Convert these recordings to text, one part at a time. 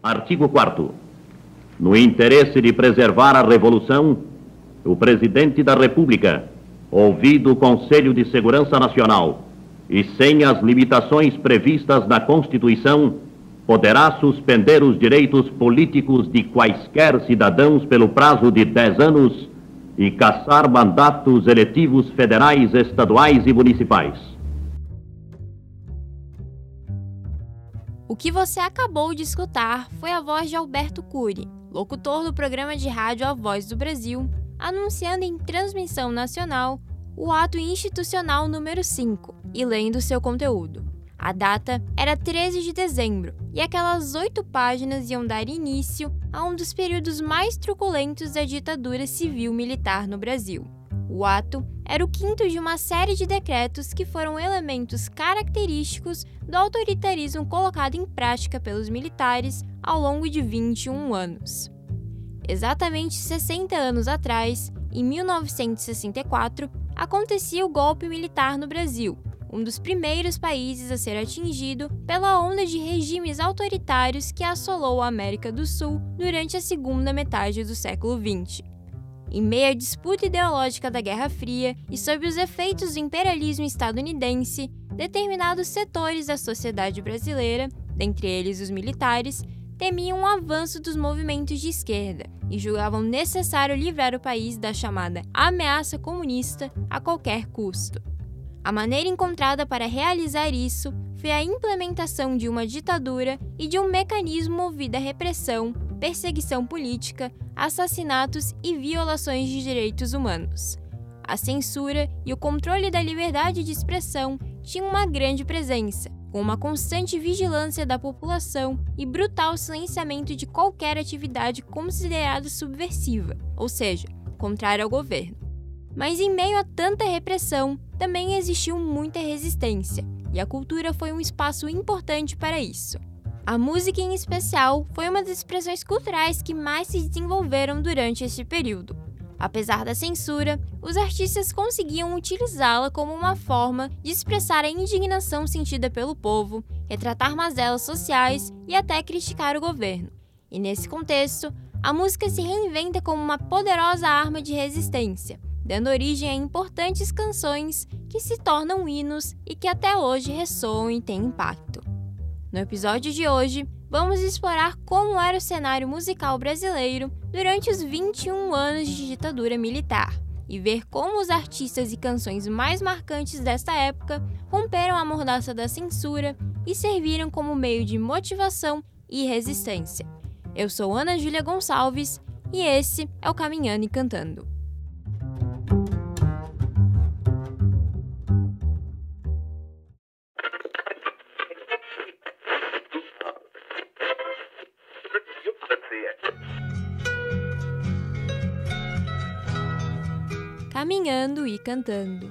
Artigo 4º. No interesse de preservar a Revolução, o Presidente da República, ouvido o Conselho de Segurança Nacional e sem as limitações previstas na Constituição, poderá suspender os direitos políticos de quaisquer cidadãos pelo prazo de 10 anos e cassar mandatos eletivos federais, estaduais e municipais. O que você acabou de escutar foi a voz de Alberto Cury, locutor do programa de rádio A Voz do Brasil, anunciando em transmissão nacional o ato institucional número 5 e lendo seu conteúdo. A data era 13 de dezembro e aquelas 8 páginas iam dar início a um dos períodos mais truculentos da ditadura civil-militar no Brasil. O ato era o 5º de uma série de decretos que foram elementos característicos do autoritarismo colocado em prática pelos militares ao longo de 21 anos. Exatamente 60 anos atrás, em 1964, acontecia o golpe militar no Brasil, um dos primeiros países a ser atingido pela onda de regimes autoritários que assolou a América do Sul durante a segunda metade do século XX. Em meio à disputa ideológica da Guerra Fria e sob os efeitos do imperialismo estadunidense, determinados setores da sociedade brasileira, dentre eles os militares, temiam um avanço dos movimentos de esquerda e julgavam necessário livrar o país da chamada ameaça comunista a qualquer custo. A maneira encontrada para realizar isso foi a implementação de uma ditadura e de um mecanismo movido à repressão, perseguição política, assassinatos e violações de direitos humanos. A censura e o controle da liberdade de expressão tinham uma grande presença, com uma constante vigilância da população e brutal silenciamento de qualquer atividade considerada subversiva, ou seja, contrária ao governo. Mas em meio a tanta repressão, também existiu muita resistência, e a cultura foi um espaço importante para isso. A música, em especial, foi uma das expressões culturais que mais se desenvolveram durante este período. Apesar da censura, os artistas conseguiam utilizá-la como uma forma de expressar a indignação sentida pelo povo, retratar mazelas sociais e até criticar o governo. E nesse contexto, a música se reinventa como uma poderosa arma de resistência, dando origem a importantes canções que se tornam hinos e que até hoje ressoam e têm impacto. No episódio de hoje, vamos explorar como era o cenário musical brasileiro durante os 21 anos de ditadura militar e ver como os artistas e canções mais marcantes desta época romperam a mordaça da censura e serviram como meio de motivação e resistência. Eu sou Ana Júlia Gonçalves e esse é o Caminhando e Cantando. Caminhando e Cantando.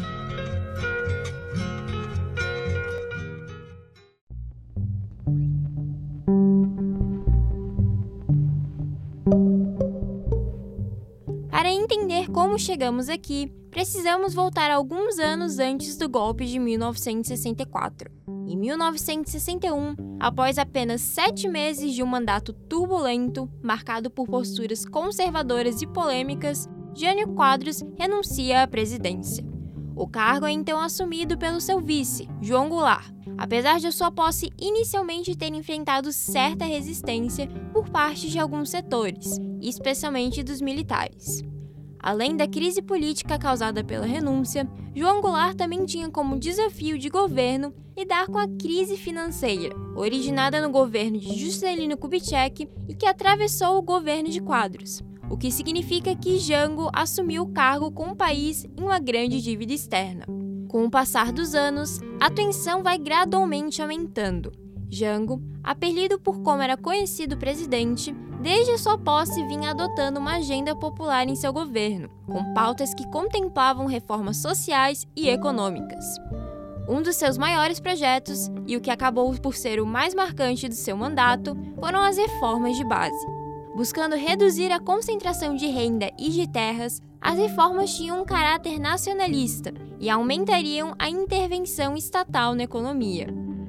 Para entender como chegamos aqui, precisamos voltar alguns anos antes do golpe de 1964. Em 1961, após apenas 7 meses de um mandato turbulento, marcado por posturas conservadoras e polêmicas, Jânio Quadros renuncia à presidência. O cargo é então assumido pelo seu vice, João Goulart, apesar de sua posse inicialmente ter enfrentado certa resistência por parte de alguns setores, especialmente dos militares. Além da crise política causada pela renúncia, João Goulart também tinha como desafio de governo lidar com a crise financeira, originada no governo de Juscelino Kubitschek e que atravessou o governo de Quadros, o que significa que Jango assumiu o cargo com o país em uma grande dívida externa. Com o passar dos anos, a tensão vai gradualmente aumentando. Jango, apelido por como era conhecido o presidente, desde a sua posse vinha adotando uma agenda popular em seu governo, com pautas que contemplavam reformas sociais e econômicas. Um dos seus maiores projetos, e o que acabou por ser o mais marcante do seu mandato, foram as reformas de base. Buscando reduzir a concentração de renda e de terras, as reformas tinham um caráter nacionalista e aumentariam a intervenção estatal na economia.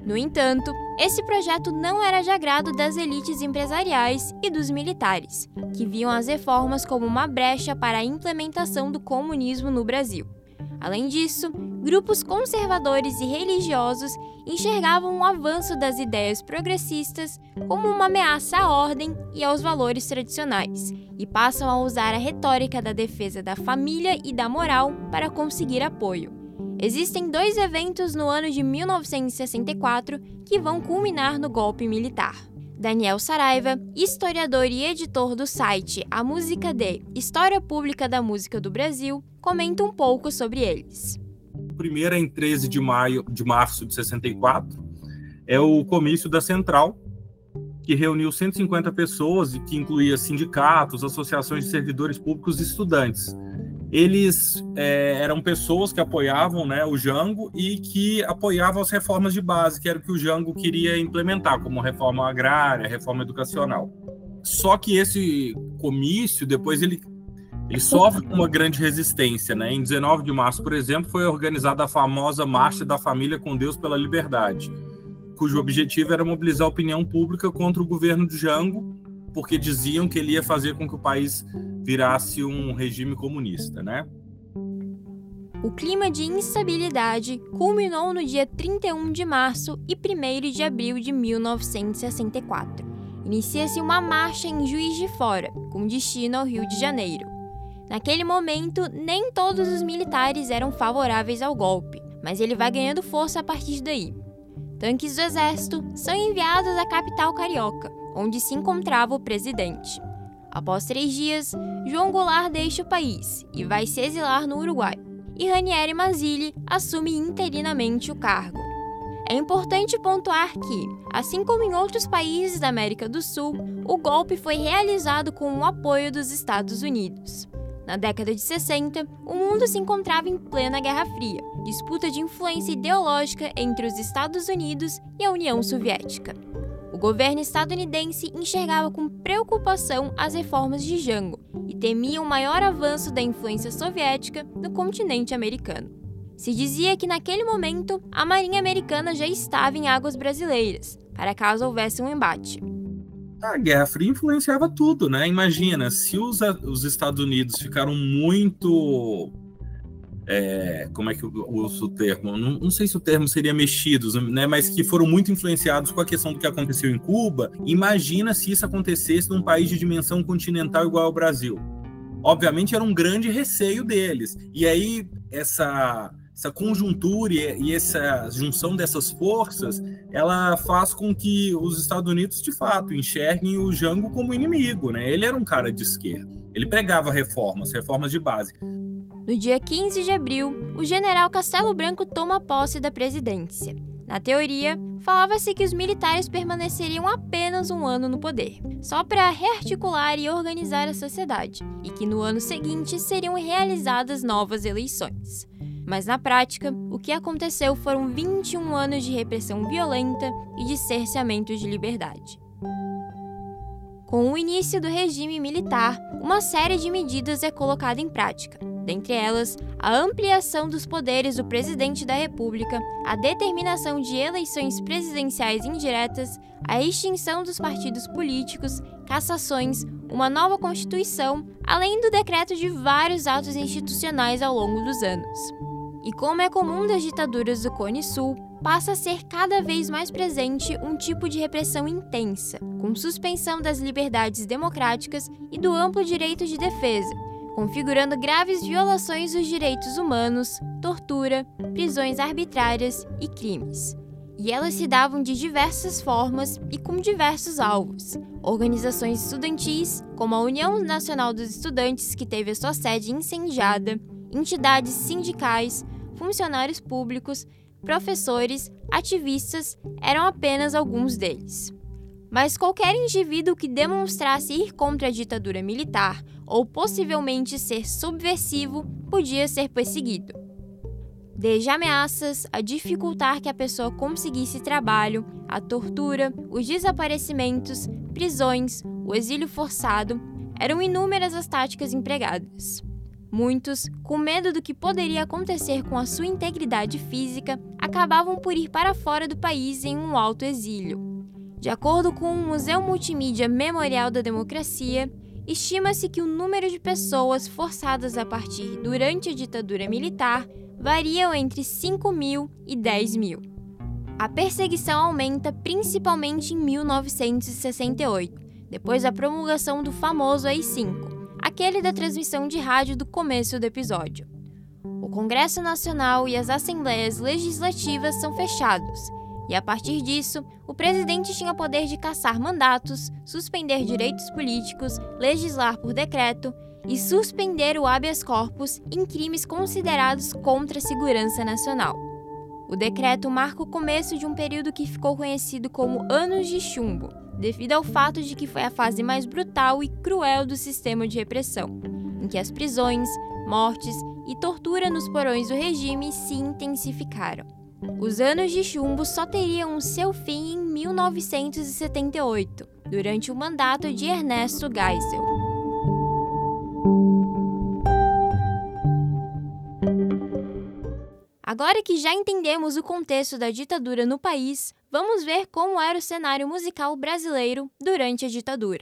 No entanto, esse projeto não era de agrado das elites empresariais e dos militares, que viam as reformas como uma brecha para a implementação do comunismo no Brasil. Além disso, grupos conservadores e religiosos enxergavam o avanço das ideias progressistas como uma ameaça à ordem e aos valores tradicionais, e passam a usar a retórica da defesa da família e da moral para conseguir apoio. Existem 2 eventos no ano de 1964 que vão culminar no golpe militar. Daniel Saraiva, historiador e editor do site A Música de História Pública da Música do Brasil, comenta um pouco sobre eles. O primeiro é em 13 de março de 64, é o comício da Central, que reuniu 150 pessoas e que incluía sindicatos, associações de servidores públicos e estudantes. Eles eram pessoas que apoiavam, né, o Jango e que apoiavam as reformas de base, que era o que o Jango queria implementar, como reforma agrária, reforma educacional. Só que esse comício, depois ele sofre uma grande resistência, né? Em 19 de março, por exemplo, foi organizada a famosa Marcha da Família com Deus pela Liberdade, cujo objetivo era mobilizar a opinião pública contra o governo de Jango, porque diziam que ele ia fazer com que o país virasse um regime comunista, né? O clima de instabilidade culminou no dia 31 de março e 1º de abril de 1964. Inicia-se uma marcha em Juiz de Fora, com destino ao Rio de Janeiro. Naquele momento, nem todos os militares eram favoráveis ao golpe, mas ele vai ganhando força a partir daí. Tanques do exército são enviados à capital carioca, onde se encontrava o presidente. Após 3 dias, João Goulart deixa o país e vai se exilar no Uruguai, e Ranieri Mazzilli assume interinamente o cargo. É importante pontuar que, assim como em outros países da América do Sul, o golpe foi realizado com o apoio dos Estados Unidos. Na década de 60, o mundo se encontrava em plena Guerra Fria, disputa de influência ideológica entre os Estados Unidos e a União Soviética. O governo estadunidense enxergava com preocupação as reformas de Jango e temia um maior avanço da influência soviética no continente americano. Se dizia que naquele momento a Marinha Americana já estava em águas brasileiras, para caso houvesse um embate. A Guerra Fria influenciava tudo, né? Imagina, se os Estados Unidos ficaram muito... como é que eu uso o termo? Não sei se o termo seria mexidos, né? Mas que foram muito influenciados com a questão do que aconteceu em Cuba. Imagina se isso acontecesse num país de dimensão continental igual ao Brasil. Obviamente era um grande receio deles. E aí essa conjuntura e essa junção dessas forças, ela faz com que os Estados Unidos, de fato, enxerguem o Jango como inimigo, né? Ele era um cara de esquerda. Ele pregava reformas de base. No dia 15 de abril, o general Castelo Branco toma posse da presidência. Na teoria, falava-se que os militares permaneceriam apenas 1 ano no poder, só para rearticular e organizar a sociedade, e que no ano seguinte seriam realizadas novas eleições. Mas na prática, o que aconteceu foram 21 anos de repressão violenta e de cerceamento de liberdade. Com o início do regime militar, uma série de medidas é colocada em prática. Dentre elas, a ampliação dos poderes do presidente da República, a determinação de eleições presidenciais indiretas, a extinção dos partidos políticos, cassações, uma nova Constituição, além do decreto de vários atos institucionais ao longo dos anos. E como é comum das ditaduras do Cone Sul, passa a ser cada vez mais presente um tipo de repressão intensa, com suspensão das liberdades democráticas e do amplo direito de defesa, configurando graves violações dos direitos humanos, tortura, prisões arbitrárias e crimes. E elas se davam de diversas formas e com diversos alvos. Organizações estudantis, como a União Nacional dos Estudantes, que teve a sua sede incendiada, entidades sindicais, funcionários públicos, professores, ativistas, eram apenas alguns deles. Mas qualquer indivíduo que demonstrasse ir contra a ditadura militar ou possivelmente ser subversivo podia ser perseguido. Desde ameaças a dificultar que a pessoa conseguisse trabalho, a tortura, os desaparecimentos, prisões, o exílio forçado, eram inúmeras as táticas empregadas. Muitos, com medo do que poderia acontecer com a sua integridade física, acabavam por ir para fora do país em um autoexílio. De acordo com o Museu Multimídia Memorial da Democracia, estima-se que o número de pessoas forçadas a partir durante a ditadura militar variam entre 5.000 e 10.000. A perseguição aumenta principalmente em 1968, depois da promulgação do famoso AI-5, aquele da transmissão de rádio do começo do episódio. O Congresso Nacional e as Assembleias Legislativas são fechados, e a partir disso, o presidente tinha poder de cassar mandatos, suspender direitos políticos, legislar por decreto e suspender o habeas corpus em crimes considerados contra a segurança nacional. O decreto marca o começo de um período que ficou conhecido como Anos de Chumbo, devido ao fato de que foi a fase mais brutal e cruel do sistema de repressão, em que as prisões, mortes e tortura nos porões do regime se intensificaram. Os Anos de Chumbo só teriam seu fim em 1978, durante o mandato de Ernesto Geisel. Agora que já entendemos o contexto da ditadura no país, vamos ver como era o cenário musical brasileiro durante a ditadura.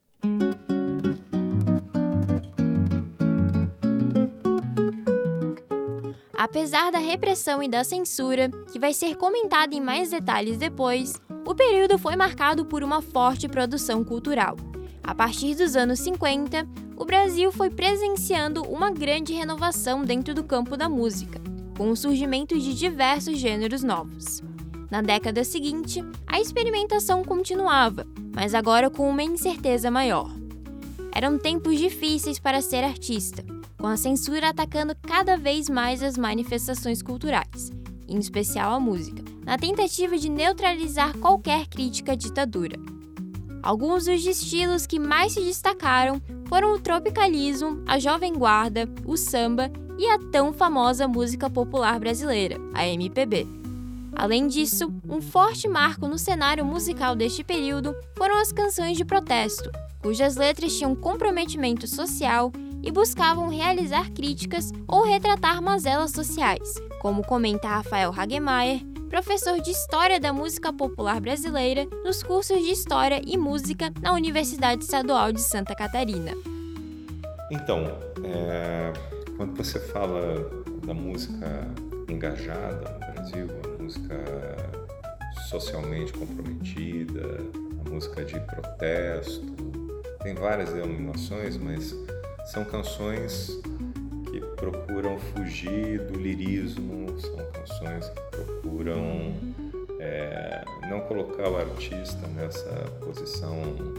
Apesar da repressão e da censura, que vai ser comentada em mais detalhes depois, o período foi marcado por uma forte produção cultural. A partir dos anos 50, o Brasil foi presenciando uma grande renovação dentro do campo da música, com o surgimento de diversos gêneros novos. Na década seguinte, a experimentação continuava, mas agora com uma incerteza maior. Eram tempos difíceis para ser artista, com a censura atacando cada vez mais as manifestações culturais, em especial a música, na tentativa de neutralizar qualquer crítica à ditadura. Alguns dos estilos que mais se destacaram foram o tropicalismo, a jovem guarda, o samba e a tão famosa música popular brasileira, a MPB. Além disso, um forte marco no cenário musical deste período foram as canções de protesto, cujas letras tinham comprometimento social e buscavam realizar críticas ou retratar mazelas sociais, como comenta Rafael Hagemeyer, professor de História da Música Popular Brasileira nos cursos de História e Música na Universidade Estadual de Santa Catarina. Então, quando você fala da música engajada no Brasil, a música socialmente comprometida, a música de protesto, tem várias denominações, mas são canções que procuram fugir do lirismo, são canções que procuram não colocar o artista nessa posição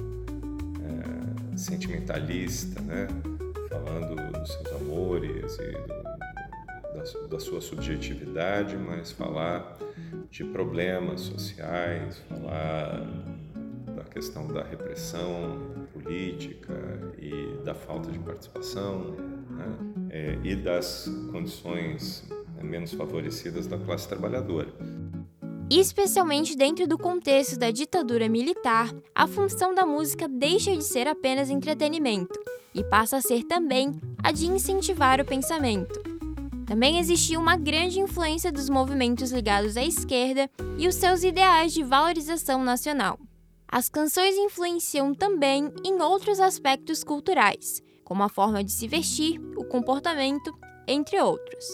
sentimentalista, né? Falando dos seus amores e da sua subjetividade, mas falar de problemas sociais, falar da questão da repressão política e da falta de participação, né? E das condições menos favorecidas da classe trabalhadora. Especialmente dentro do contexto da ditadura militar, a função da música deixa de ser apenas entretenimento e passa a ser também a de incentivar o pensamento. Também existia uma grande influência dos movimentos ligados à esquerda e os seus ideais de valorização nacional. As canções influenciam também em outros aspectos culturais, como a forma de se vestir, o comportamento, entre outros.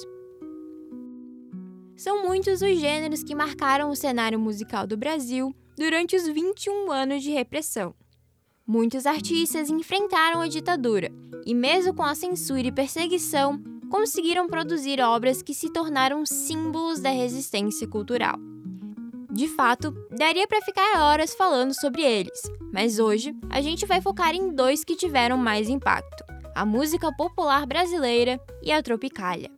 São muitos os gêneros que marcaram o cenário musical do Brasil durante os 21 anos de repressão. Muitos artistas enfrentaram a ditadura e, mesmo com a censura e perseguição, conseguiram produzir obras que se tornaram símbolos da resistência cultural. De fato, daria para ficar horas falando sobre eles, mas hoje a gente vai focar em dois que tiveram mais impacto: a música popular brasileira e a Tropicália.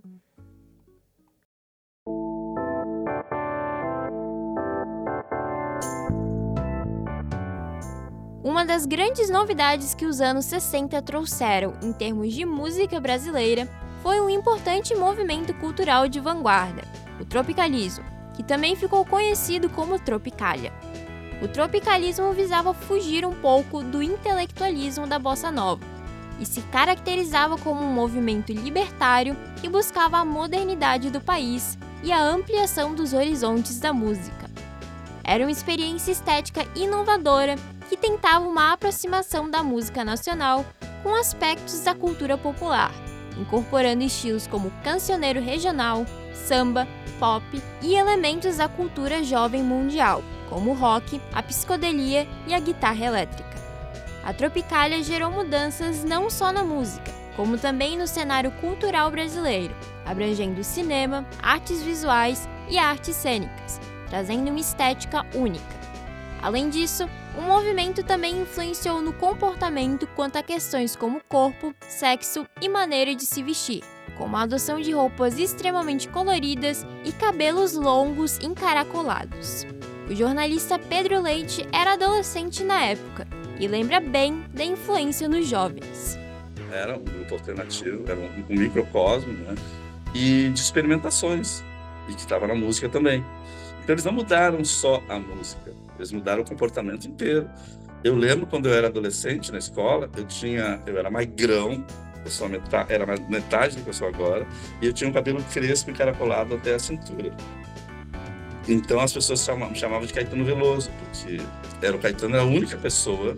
Uma das grandes novidades que os anos 60 trouxeram em termos de música brasileira foi um importante movimento cultural de vanguarda, o tropicalismo, que também ficou conhecido como Tropicália. O tropicalismo visava fugir um pouco do intelectualismo da bossa nova e se caracterizava como um movimento libertário que buscava a modernidade do país e a ampliação dos horizontes da música. Era uma experiência estética inovadora que tentava uma aproximação da música nacional com aspectos da cultura popular, incorporando estilos como cancioneiro regional, samba, pop e elementos da cultura jovem mundial, como o rock, a psicodelia e a guitarra elétrica. A Tropicália gerou mudanças não só na música, como também no cenário cultural brasileiro, abrangendo cinema, artes visuais e artes cênicas, trazendo uma estética única. Além disso, o movimento também influenciou no comportamento quanto a questões como corpo, sexo e maneira de se vestir, como a adoção de roupas extremamente coloridas e cabelos longos encaracolados. O jornalista Pedro Leite era adolescente na época e lembra bem da influência nos jovens. Era um grupo alternativo, era um microcosmo, né? E de experimentações, e que estava na música também. Então eles não mudaram só a música, eles mudaram o comportamento inteiro. Eu lembro quando eu era adolescente na escola, eu era magrão, era metade do que eu sou agora, e eu tinha um cabelo crespo e encaracolado até a cintura. Então as pessoas me chamavam de Caetano Veloso, porque o Caetano era a única pessoa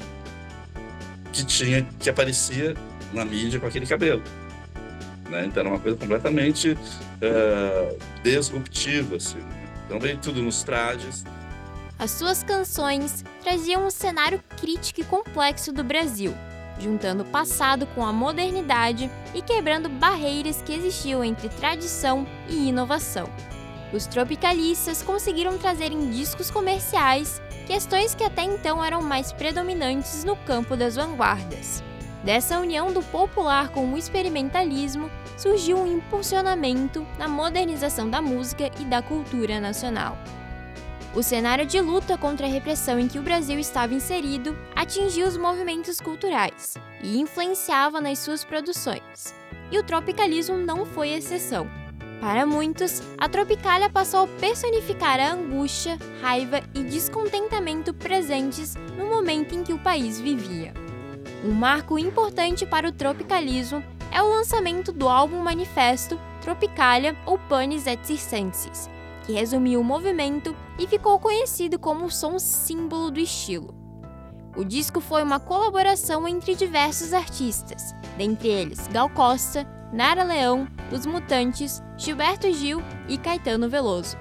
que aparecia na mídia com aquele cabelo, né? Então era uma coisa completamente disruptiva, assim. Então veio tudo nos trajes. As suas canções traziam um cenário crítico e complexo do Brasil, juntando o passado com a modernidade e quebrando barreiras que existiam entre tradição e inovação. Os tropicalistas conseguiram trazer em discos comerciais questões que até então eram mais predominantes no campo das vanguardas. Dessa união do popular com o experimentalismo, surgiu um impulsionamento na modernização da música e da cultura nacional. O cenário de luta contra a repressão em que o Brasil estava inserido atingiu os movimentos culturais e influenciava nas suas produções. E o tropicalismo não foi exceção. Para muitos, a Tropicália passou a personificar a angústia, raiva e descontentamento presentes no momento em que o país vivia. Um marco importante para o tropicalismo é o lançamento do álbum manifesto Tropicália ou Panis et Circenses, que resumiu o movimento e ficou conhecido como o som símbolo do estilo. O disco foi uma colaboração entre diversos artistas, dentre eles Gal Costa, Nara Leão, Os Mutantes, Gilberto Gil e Caetano Veloso.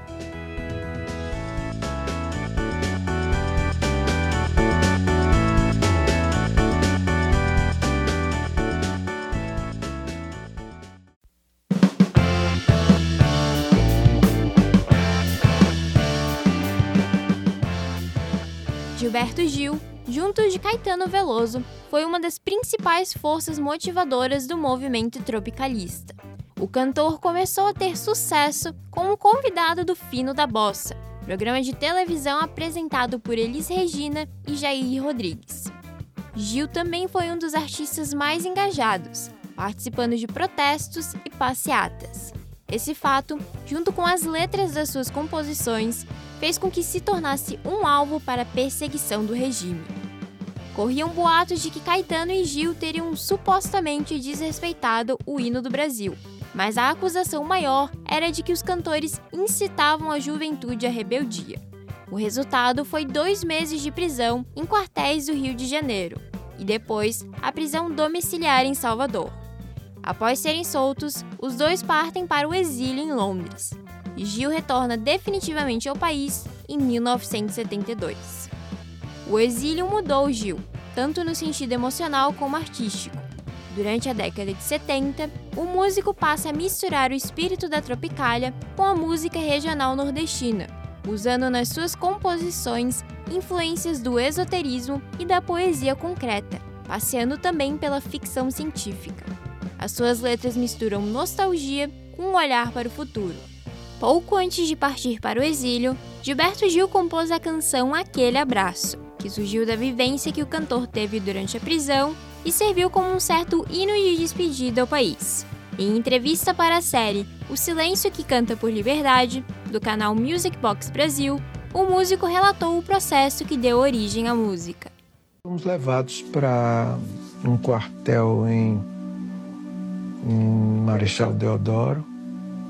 Gilberto Gil, junto de Caetano Veloso, foi uma das principais forças motivadoras do movimento tropicalista. O cantor começou a ter sucesso como convidado do Fino da Bossa, programa de televisão apresentado por Elis Regina e Jair Rodrigues. Gil também foi um dos artistas mais engajados, participando de protestos e passeatas. Esse fato, junto com as letras das suas composições, fez com que se tornasse um alvo para a perseguição do regime. Corriam boatos de que Caetano e Gil teriam supostamente desrespeitado o hino do Brasil, mas a acusação maior era de que os cantores incitavam a juventude à rebeldia. O resultado foi 2 meses de prisão em quartéis do Rio de Janeiro e depois a prisão domiciliar em Salvador. Após serem soltos, os dois partem para o exílio em Londres. Gil retorna definitivamente ao país em 1972. O exílio mudou Gil, tanto no sentido emocional como artístico. Durante a década de 70, o músico passa a misturar o espírito da Tropicália com a música regional nordestina, usando nas suas composições influências do esoterismo e da poesia concreta, passeando também pela ficção científica. As suas letras misturam nostalgia com um olhar para o futuro. Pouco antes de partir para o exílio, Gilberto Gil compôs a canção Aquele Abraço, que surgiu da vivência que o cantor teve durante a prisão e serviu como um certo hino de despedida ao país. Em entrevista para a série O Silêncio que Canta por Liberdade, do canal Music Box Brasil, o músico relatou o processo que deu origem à música. Fomos levados para um quartel em Marechal Deodoro,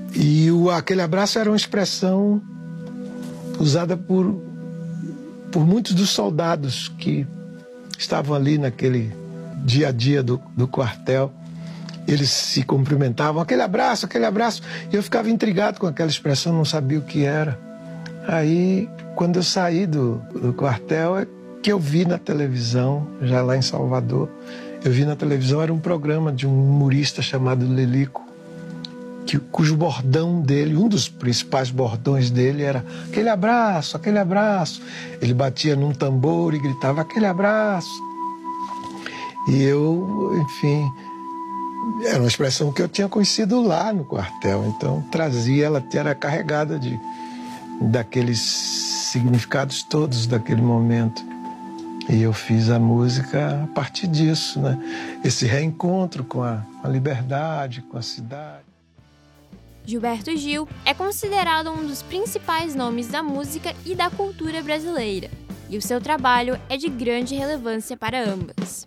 E aquele abraço era uma expressão usada por muitos dos soldados que estavam ali naquele dia a dia do quartel. Eles se cumprimentavam, aquele abraço. E eu ficava intrigado com aquela expressão, não sabia o que era. Aí, quando eu saí do quartel, é que eu vi na televisão, já lá em Salvador, eu vi na televisão, era um programa de um humorista chamado Lelico, cujo bordão dele, um dos principais bordões dele era aquele abraço. Ele batia num tambor e gritava aquele abraço. E eu, enfim, era uma expressão que eu tinha conhecido lá no quartel, então trazia, ela era carregada daqueles significados todos daquele momento. E eu fiz a música a partir disso, né? Esse reencontro com a liberdade, com a cidade. Gilberto Gil é considerado um dos principais nomes da música e da cultura brasileira, e o seu trabalho é de grande relevância para ambas.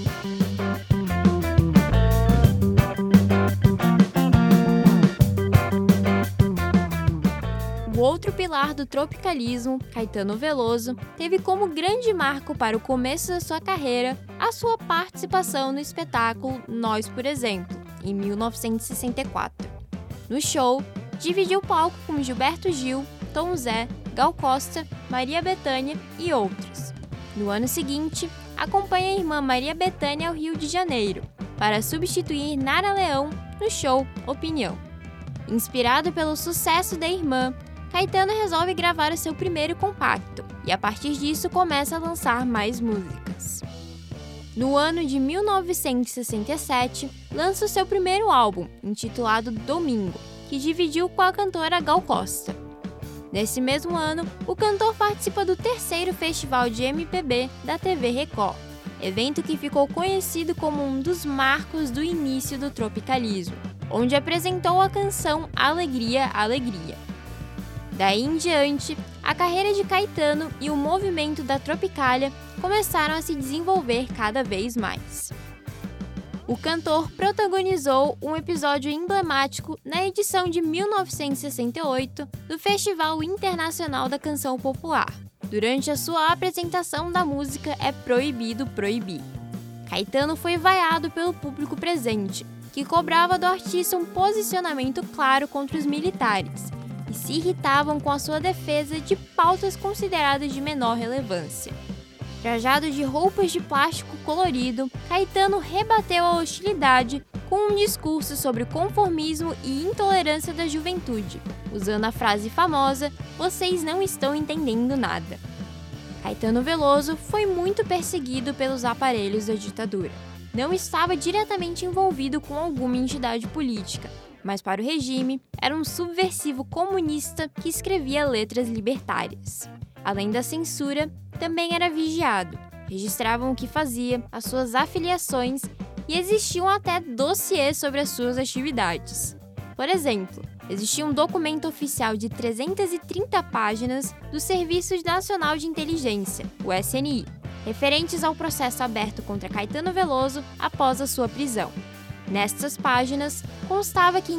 O outro pilar do tropicalismo, Caetano Veloso, teve como grande marco para o começo da sua carreira a sua participação no espetáculo Nós, por exemplo, em 1964. No show, dividiu o palco com Gilberto Gil, Tom Zé, Gal Costa, Maria Bethânia e outros. No ano seguinte, acompanha a irmã Maria Bethânia ao Rio de Janeiro, para substituir Nara Leão no show Opinião. Inspirado pelo sucesso da irmã, Caetano resolve gravar o seu primeiro compacto e, a partir disso, começa a lançar mais músicas. No ano de 1967, lança o seu primeiro álbum, intitulado Domingo, que dividiu com a cantora Gal Costa. Nesse mesmo ano, o cantor participa do 3º Festival de MPB da TV Record, evento que ficou conhecido como um dos marcos do início do tropicalismo, onde apresentou a canção Alegria, Alegria. Daí em diante, a carreira de Caetano e o movimento da Tropicália começaram a se desenvolver cada vez mais. O cantor protagonizou um episódio emblemático na edição de 1968 do Festival Internacional da Canção Popular, durante a sua apresentação da música É Proibido Proibir. Caetano foi vaiado pelo público presente, que cobrava do artista um posicionamento claro contra os militares, e se irritavam com a sua defesa de pautas consideradas de menor relevância. Trajado de roupas de plástico colorido, Caetano rebateu a hostilidade com um discurso sobre conformismo e intolerância da juventude, usando a frase famosa "Vocês não estão entendendo nada". Caetano Veloso foi muito perseguido pelos aparelhos da ditadura. Não estava diretamente envolvido com alguma entidade política, mas para o regime, era um subversivo comunista que escrevia letras libertárias. Além da censura, também era vigiado. Registravam o que fazia, as suas afiliações e existiam até dossiês sobre as suas atividades. Por exemplo, existia um documento oficial de 330 páginas do Serviço Nacional de Inteligência, o SNI, referentes ao processo aberto contra Caetano Veloso após a sua prisão. Nestas páginas, constava que em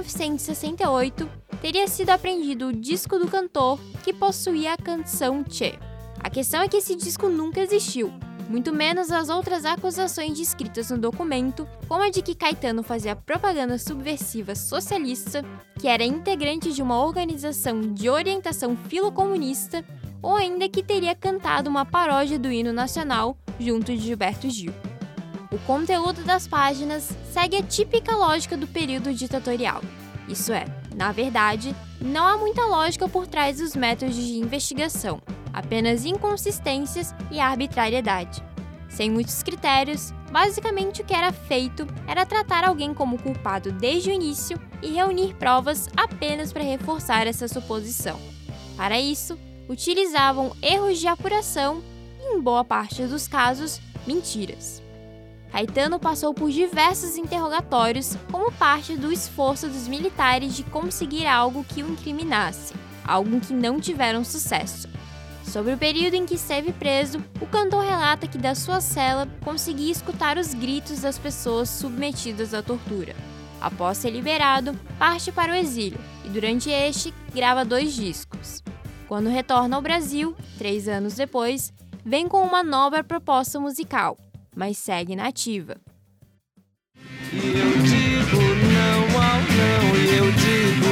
1968 teria sido apreendido o disco do cantor que possuía a canção Tchê. A questão é que esse disco nunca existiu, muito menos as outras acusações descritas no documento, como a de que Caetano fazia propaganda subversiva socialista, que era integrante de uma organização de orientação filocomunista, ou ainda que teria cantado uma paródia do hino nacional junto de Gilberto Gil. O conteúdo das páginas segue a típica lógica do período ditatorial. Isso é, na verdade, não há muita lógica por trás dos métodos de investigação, apenas inconsistências e arbitrariedade. Sem muitos critérios, basicamente o que era feito era tratar alguém como culpado desde o início e reunir provas apenas para reforçar essa suposição. Para isso, utilizavam erros de apuração e, em boa parte dos casos, mentiras. Caetano passou por diversos interrogatórios como parte do esforço dos militares de conseguir algo que o incriminasse, algo que não tiveram sucesso. Sobre o período em que esteve preso, o cantor relata que da sua cela conseguia escutar os gritos das pessoas submetidas à tortura. Após ser liberado, parte para o exílio e durante este grava 2 discos. Quando retorna ao Brasil, 3 anos depois, vem com uma nova proposta musical, mas segue na ativa. E eu digo não ao não, e eu digo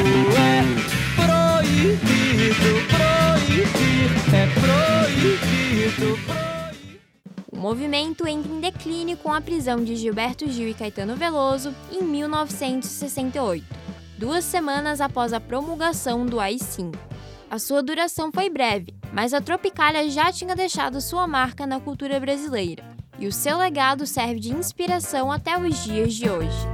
proibido. O movimento entra em declínio com a prisão de Gilberto Gil e Caetano Veloso em 1968, 2 semanas após a promulgação do AI-5. A sua duração foi breve, mas a Tropicália já tinha deixado sua marca na cultura brasileira, e o seu legado serve de inspiração até os dias de hoje.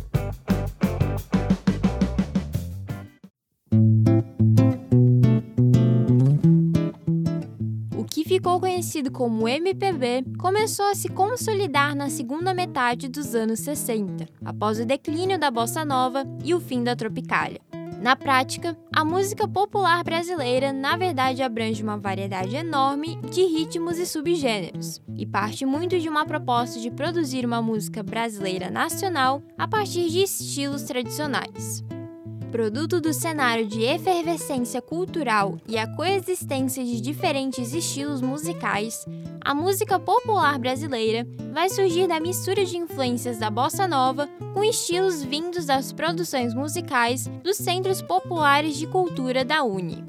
O que ficou conhecido como MPB começou a se consolidar na segunda metade dos anos 60, após o declínio da bossa nova e o fim da Tropicália. Na prática, a música popular brasileira na verdade abrange uma variedade enorme de ritmos e subgêneros, e parte muito de uma proposta de produzir uma música brasileira nacional a partir de estilos tradicionais. Produto do cenário de efervescência cultural e a coexistência de diferentes estilos musicais, a música popular brasileira vai surgir da mistura de influências da bossa nova com estilos vindos das produções musicais dos Centros Populares de Cultura da UNE.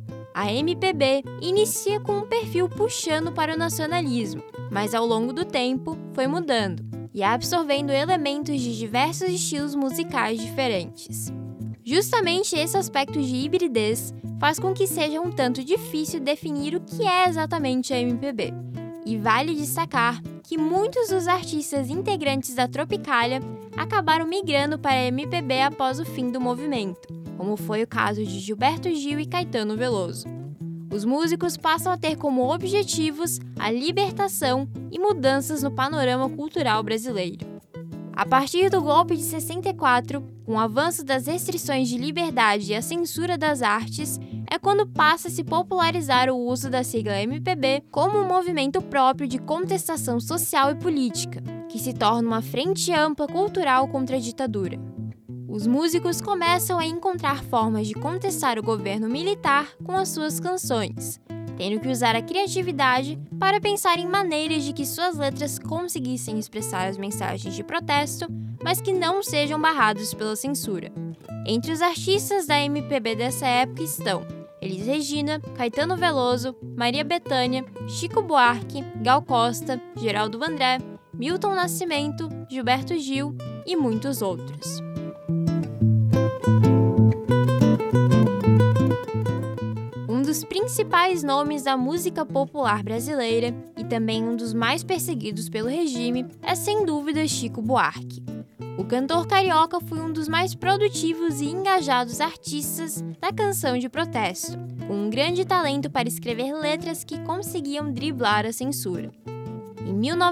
A MPB inicia com um perfil puxando para o nacionalismo, mas ao longo do tempo foi mudando e absorvendo elementos de diversos estilos musicais diferentes. Justamente esse aspecto de hibridez faz com que seja um tanto difícil definir o que é exatamente a MPB. E vale destacar que muitos dos artistas integrantes da Tropicália acabaram migrando para a MPB após o fim do movimento, como foi o caso de Gilberto Gil e Caetano Veloso. Os músicos passam a ter como objetivos a libertação e mudanças no panorama cultural brasileiro. A partir do golpe de 64, com o avanço das restrições de liberdade e a censura das artes, é quando passa a se popularizar o uso da sigla MPB como um movimento próprio de contestação social e política, que se torna uma frente ampla cultural contra a ditadura. Os músicos começam a encontrar formas de contestar o governo militar com as suas canções, tendo que usar a criatividade para pensar em maneiras de que suas letras conseguissem expressar as mensagens de protesto, mas que não sejam barrados pela censura. Entre os artistas da MPB dessa época estão Elis Regina, Caetano Veloso, Maria Bethânia, Chico Buarque, Gal Costa, Geraldo Vandré, Milton Nascimento, Gilberto Gil e muitos outros. Um dos principais nomes da música popular brasileira e também um dos mais perseguidos pelo regime é sem dúvida Chico Buarque. O cantor carioca foi um dos mais produtivos e engajados artistas da canção de protesto, com um grande talento para escrever letras que conseguiam driblar a censura. Em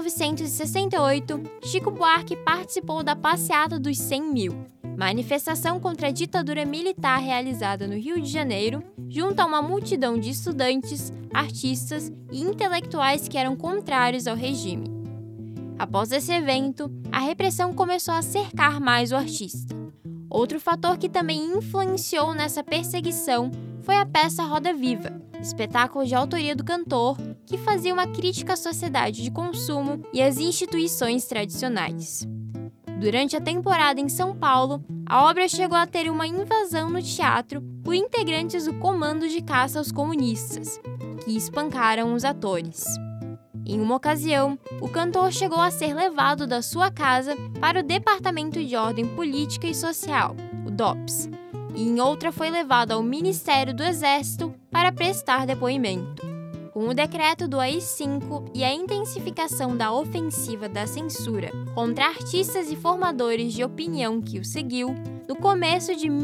1968, Chico Buarque participou da Passeata dos 100 Mil, manifestação contra a ditadura militar realizada no Rio de Janeiro, junto a uma multidão de estudantes, artistas e intelectuais que eram contrários ao regime. Após esse evento, a repressão começou a cercar mais o artista. Outro fator que também influenciou nessa perseguição foi a peça Roda Viva, espetáculo de autoria do cantor que fazia uma crítica à sociedade de consumo e às instituições tradicionais. Durante a temporada em São Paulo, a obra chegou a ter uma invasão no teatro por integrantes do Comando de Caça aos Comunistas, que espancaram os atores. Em uma ocasião, o cantor chegou a ser levado da sua casa para o Departamento de Ordem Política e Social, o DOPS, e em outra foi levado ao Ministério do Exército para prestar depoimento. Com o decreto do AI-5 e a intensificação da ofensiva da censura contra artistas e formadores de opinião que o seguiu, no começo de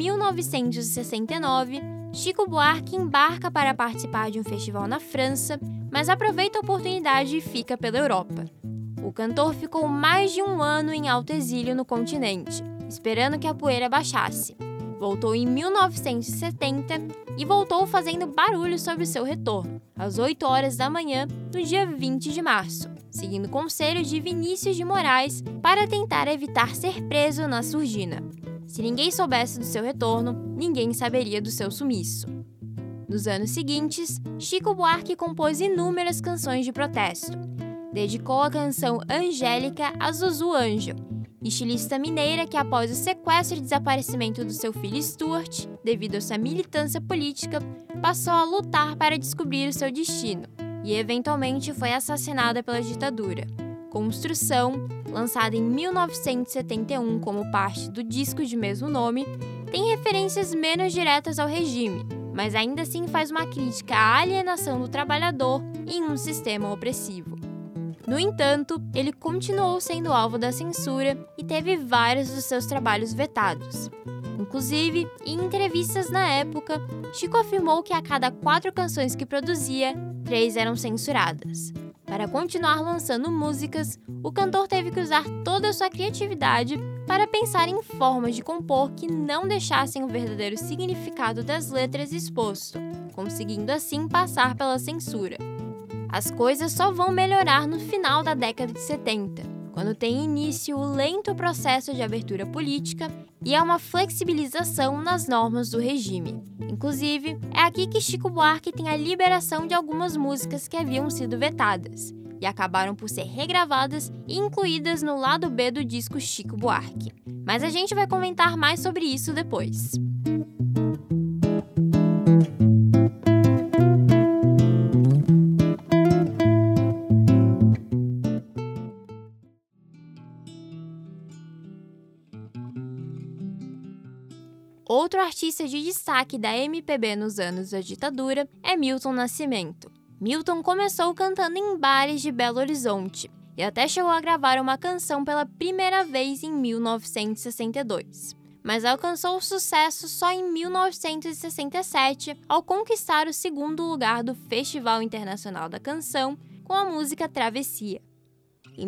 1969, Chico Buarque embarca para participar de um festival na França, mas aproveita a oportunidade e fica pela Europa. O cantor ficou mais de um ano em alto exílio no continente, esperando que a poeira baixasse. Voltou em 1970 e voltou fazendo barulho sobre seu retorno, às 8 horas da manhã, no dia 20 de março, seguindo o conselho de Vinícius de Moraes para tentar evitar ser preso na surdina. Se ninguém soubesse do seu retorno, ninguém saberia do seu sumiço. Nos anos seguintes, Chico Buarque compôs inúmeras canções de protesto. Dedicou a canção Angélica a Zuzu Angel, estilista mineira que, após o sequestro e desaparecimento do seu filho Stuart, devido à sua militância política, passou a lutar para descobrir o seu destino e, eventualmente, foi assassinada pela ditadura. Construção, lançada em 1971 como parte do disco de mesmo nome, tem referências menos diretas ao regime, mas ainda assim faz uma crítica à alienação do trabalhador em um sistema opressivo. No entanto, ele continuou sendo alvo da censura e teve vários dos seus trabalhos vetados. Inclusive, em entrevistas na época, Chico afirmou que a cada 4 canções que produzia, 3 eram censuradas. Para continuar lançando músicas, o cantor teve que usar toda a sua criatividade para pensar em formas de compor que não deixassem o verdadeiro significado das letras exposto, conseguindo assim passar pela censura. As coisas só vão melhorar no final da década de 70, quando tem início o lento processo de abertura política e há uma flexibilização nas normas do regime. Inclusive, é aqui que Chico Buarque tem a liberação de algumas músicas que haviam sido vetadas e acabaram por ser regravadas e incluídas no lado B do disco Chico Buarque. Mas a gente vai comentar mais sobre isso depois. Outro artista de destaque da MPB nos anos da ditadura é Milton Nascimento. Milton começou cantando em bares de Belo Horizonte e até chegou a gravar uma canção pela primeira vez em 1962. Mas alcançou o sucesso só em 1967 ao conquistar o 2º lugar do Festival Internacional da Canção com a música Travessia. Em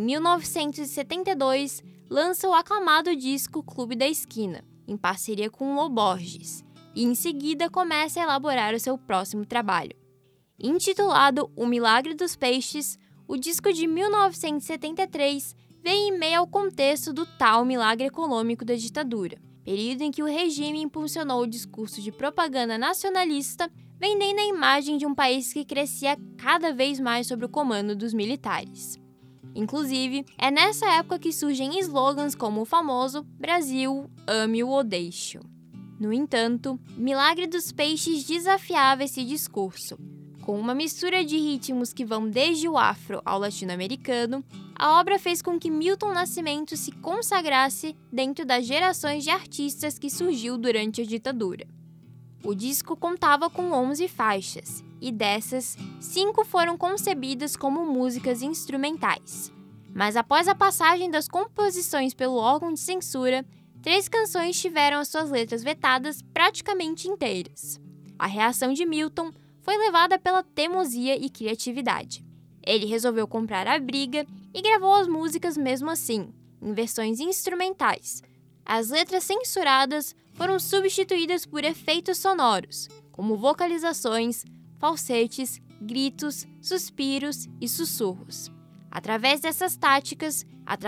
1972, lança o aclamado disco Clube da Esquina, em parceria com o Borges, e em seguida começa a elaborar o seu próximo trabalho. Intitulado O Milagre dos Peixes, o disco de 1973 veio em meio ao contexto do tal milagre econômico da ditadura, período em que o regime impulsionou o discurso de propaganda nacionalista, vendendo a imagem de um país que crescia cada vez mais sob o comando dos militares. Inclusive, é nessa época que surgem slogans como o famoso Brasil, ame-o ou deixe-o. No entanto, Milagre dos Peixes desafiava esse discurso. Com uma mistura de ritmos que vão desde o afro ao latino-americano, a obra fez com que Milton Nascimento se consagrasse dentro das gerações de artistas que surgiu durante a ditadura. O disco contava com 11 faixas, e dessas, 5 foram concebidas como músicas instrumentais. Mas após a passagem das composições pelo órgão de censura, 3 canções tiveram as suas letras vetadas praticamente inteiras. A reação de Milton foi levada pela teimosia e criatividade. Ele resolveu comprar a briga e gravou as músicas mesmo assim, em versões instrumentais. As letras censuradas foram substituídas por efeitos sonoros, como vocalizações, falsetes, gritos, suspiros e sussurros. Através dessas táticas,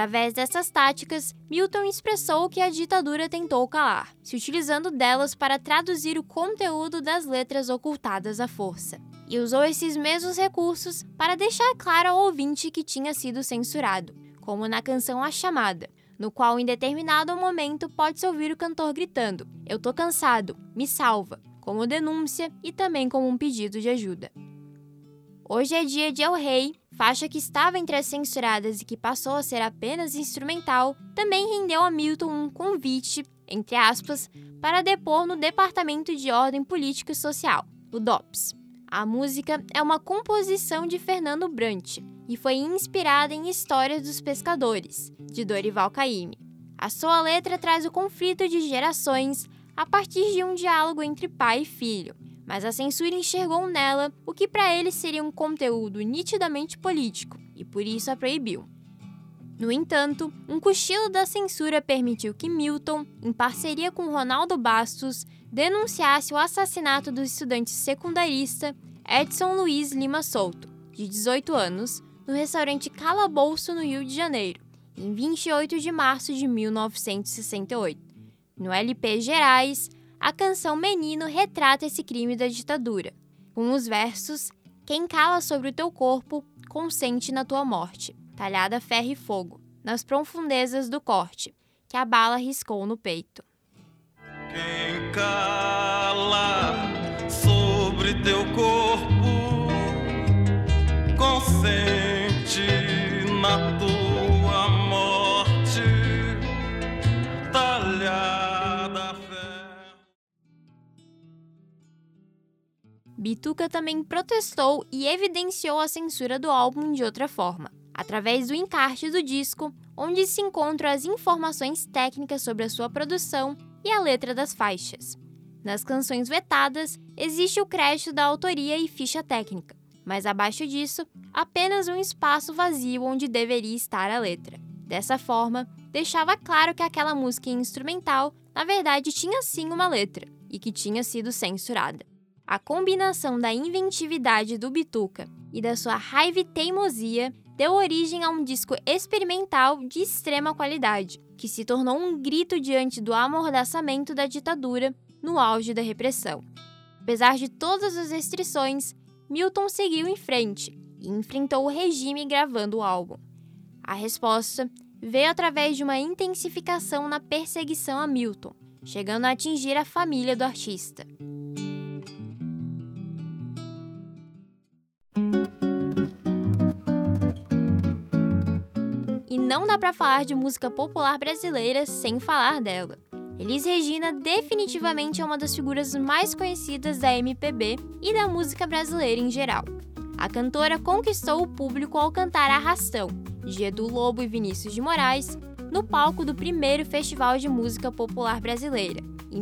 Milton expressou o que a ditadura tentou calar, se utilizando delas para traduzir o conteúdo das letras ocultadas à força. E usou esses mesmos recursos para deixar claro ao ouvinte que tinha sido censurado, como na canção A Chamada, no qual em determinado momento pode-se ouvir o cantor gritando "Eu tô cansado, me salva", como denúncia e também como um pedido de ajuda. Hoje é dia de El Rei, faixa que estava entre as censuradas e que passou a ser apenas instrumental, também rendeu a Milton um convite, entre aspas, para depor no Departamento de Ordem Política e Social, o DOPS. A música é uma composição de Fernando Brant e foi inspirada em Histórias dos Pescadores, de Dorival Caymmi. A sua letra traz o conflito de gerações a partir de um diálogo entre pai e filho, mas a censura enxergou nela o que para ele seria um conteúdo nitidamente político e por isso a proibiu. No entanto, um cochilo da censura permitiu que Milton, em parceria com Ronaldo Bastos, denunciasse o assassinato do estudante secundarista Edson Luiz Lima Souto, de 18 anos, no restaurante Calabouço, no Rio de Janeiro, em 28 de março de 1968. No LP Gerais, a canção Menino retrata esse crime da ditadura, com os versos: quem cala sobre o teu corpo, consente na tua morte, talhada ferro e fogo, nas profundezas do corte, que a bala riscou no peito. Quem cala sobre teu corpo, consente na tua morte, talhada ferro. Bituca também protestou e evidenciou a censura do álbum de outra forma, através do encarte do disco, onde se encontram as informações técnicas sobre a sua produção e a letra das faixas. Nas canções vetadas, existe o crédito da autoria e ficha técnica, mas abaixo disso, apenas um espaço vazio onde deveria estar a letra. Dessa forma, deixava claro que aquela música instrumental, na verdade, tinha sim uma letra, e que tinha sido censurada. A combinação da inventividade do Bituca e da sua raiva e teimosia deu origem a um disco experimental de extrema qualidade, que se tornou um grito diante do amordaçamento da ditadura no auge da repressão. Apesar de todas as restrições, Milton seguiu em frente e enfrentou o regime gravando o álbum. A resposta veio através de uma intensificação na perseguição a Milton, chegando a atingir a família do artista. E não dá para falar de música popular brasileira sem falar dela. Elis Regina definitivamente é uma das figuras mais conhecidas da MPB e da música brasileira em geral. A cantora conquistou o público ao cantar Arrastão, de Edu Lobo e Vinícius de Moraes, no palco do primeiro Festival de Música Popular Brasileira, em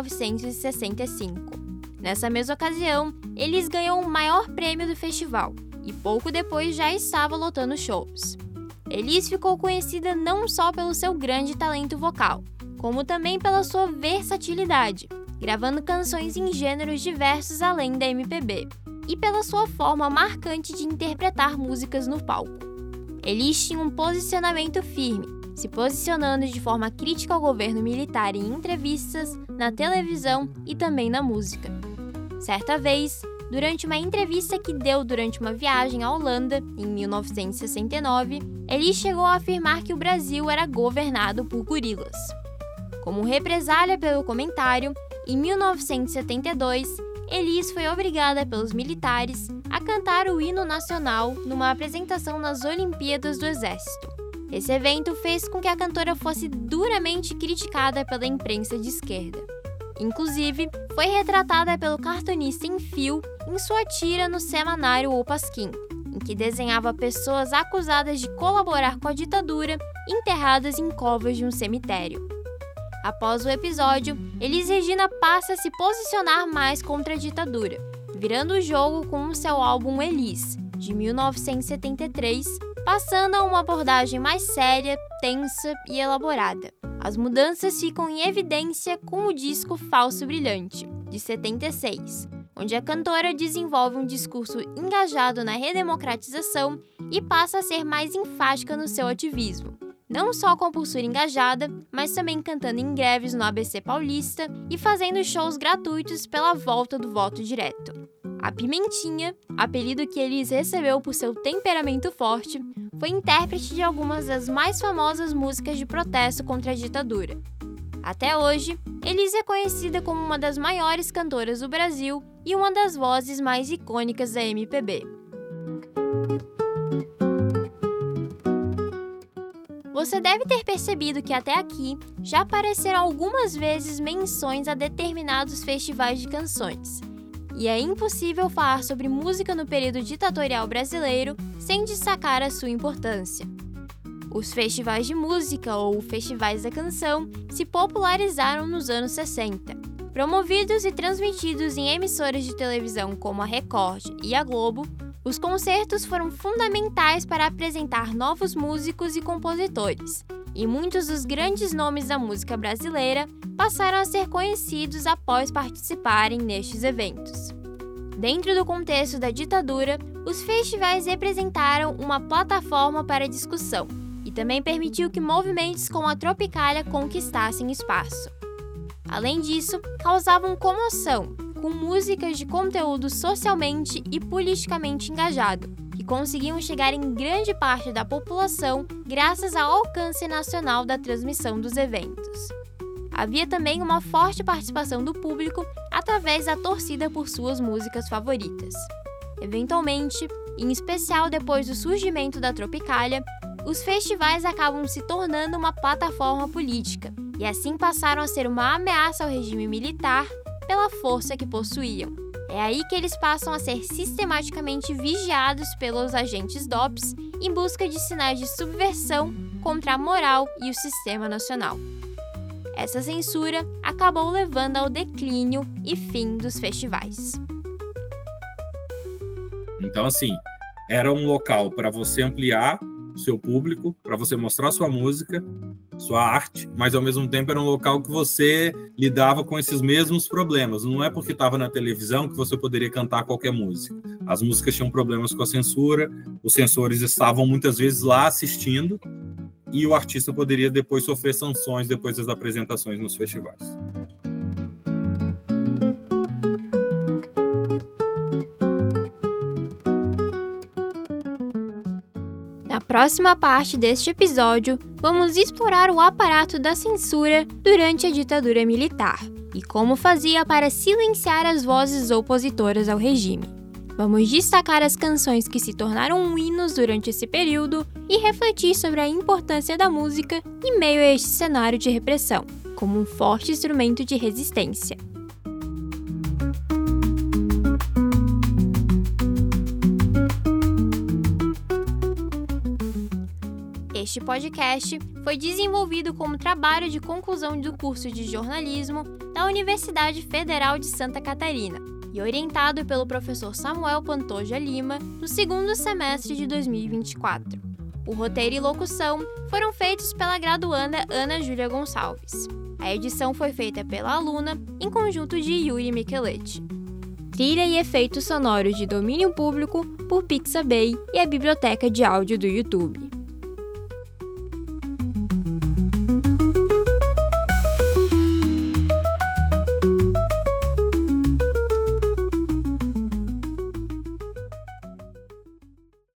1965. Nessa mesma ocasião, Elis ganhou o maior prêmio do festival e pouco depois já estava lotando shows. Elis ficou conhecida não só pelo seu grande talento vocal, como também pela sua versatilidade, gravando canções em gêneros diversos além da MPB, e pela sua forma marcante de interpretar músicas no palco. Elis tinha um posicionamento firme, se posicionando de forma crítica ao governo militar em entrevistas, na televisão e também na música. Certa vez, durante uma entrevista que deu durante uma viagem à Holanda, em 1969, Elis chegou a afirmar que o Brasil era governado por gorilas. Como represália pelo comentário, em 1972, Elis foi obrigada pelos militares a cantar o hino nacional numa apresentação nas Olimpíadas do Exército. Esse evento fez com que a cantora fosse duramente criticada pela imprensa de esquerda. Inclusive, foi retratada pelo cartunista em fio em sua tira no semanário O Pasquim, em que desenhava pessoas acusadas de colaborar com a ditadura enterradas em covas de um cemitério. Após o episódio, Elis Regina passa a se posicionar mais contra a ditadura, virando o jogo com o seu álbum Elis, de 1973, passando a uma abordagem mais séria, tensa e elaborada. As mudanças ficam em evidência com o disco Falso Brilhante, de 76, onde a cantora desenvolve um discurso engajado na redemocratização e passa a ser mais enfática no seu ativismo, não só com postura engajada, mas também cantando em greves no ABC Paulista e fazendo shows gratuitos pela volta do voto direto. A Pimentinha, apelido que Elis recebeu por seu temperamento forte, foi intérprete de algumas das mais famosas músicas de protesto contra a ditadura. Até hoje, Elis é conhecida como uma das maiores cantoras do Brasil e uma das vozes mais icônicas da MPB. Você deve ter percebido que até aqui já apareceram algumas vezes menções a determinados festivais de canções. E é impossível falar sobre música no período ditatorial brasileiro sem destacar a sua importância. Os festivais de música, ou festivais da canção, se popularizaram nos anos 60. Promovidos e transmitidos em emissoras de televisão como a Record e a Globo, os concertos foram fundamentais para apresentar novos músicos e compositores, e muitos dos grandes nomes da música brasileira passaram a ser conhecidos após participarem nestes eventos. Dentro do contexto da ditadura, os festivais representaram uma plataforma para discussão e também permitiu que movimentos como a Tropicália conquistassem espaço. Além disso, causavam comoção, com músicas de conteúdo socialmente e politicamente engajado, que conseguiam chegar em grande parte da população graças ao alcance nacional da transmissão dos eventos. Havia também uma forte participação do público através da torcida por suas músicas favoritas. Eventualmente, em especial depois do surgimento da Tropicália, os festivais acabam se tornando uma plataforma política, e assim passaram a ser uma ameaça ao regime militar pela força que possuíam. É aí que eles passam a ser sistematicamente vigiados pelos agentes DOPS em busca de sinais de subversão contra a moral e o sistema nacional. Essa censura acabou levando ao declínio e fim dos festivais. Então, assim, era um local para você ampliar o seu público, para você mostrar sua música, sua arte, mas ao mesmo tempo era um local que você lidava com esses mesmos problemas. Não é porque estava na televisão que você poderia cantar qualquer música. As músicas tinham problemas com a censura, os censores estavam muitas vezes lá assistindo, e o artista poderia depois sofrer sanções depois das apresentações nos festivais. Na próxima parte deste episódio, vamos explorar o aparato da censura durante a ditadura militar e como fazia para silenciar as vozes opositoras ao regime. Vamos destacar as canções que se tornaram hinos durante esse período e refletir sobre a importância da música em meio a este cenário de repressão, como um forte instrumento de resistência. Este podcast foi desenvolvido como trabalho de conclusão do curso de jornalismo da Universidade Federal de Santa Catarina e orientado pelo professor Samuel Pantoja Lima no segundo semestre de 2024. O roteiro e locução foram feitos pela graduanda Ana Júlia Gonçalves. A edição foi feita pela aluna em conjunto de Yuri Micheletti. Trilha e efeitos sonoros de domínio público por Pixabay e a Biblioteca de Áudio do YouTube.